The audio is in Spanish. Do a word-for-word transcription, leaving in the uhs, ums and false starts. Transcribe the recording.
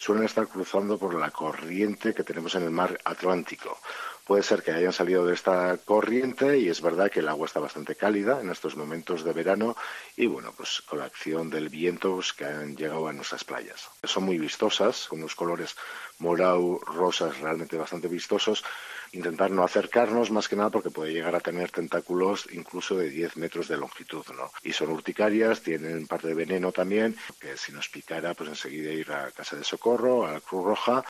suelen estar cruzando por la corriente que tenemos en el mar Atlántico. Puede ser que hayan salido de esta corriente y es verdad que el agua está bastante cálida en estos momentos de verano y bueno, pues con la acción del viento pues, que han llegado a nuestras playas. Son muy vistosas, con unos colores morado, rosas realmente bastante vistosos. Intentar no acercarnos más que nada porque puede llegar a tener tentáculos incluso de diez metros de longitud, ¿no? Y son urticarias, tienen parte de veneno también, que si nos picara pues enseguida ir a casa de socorro, a la Cruz Roja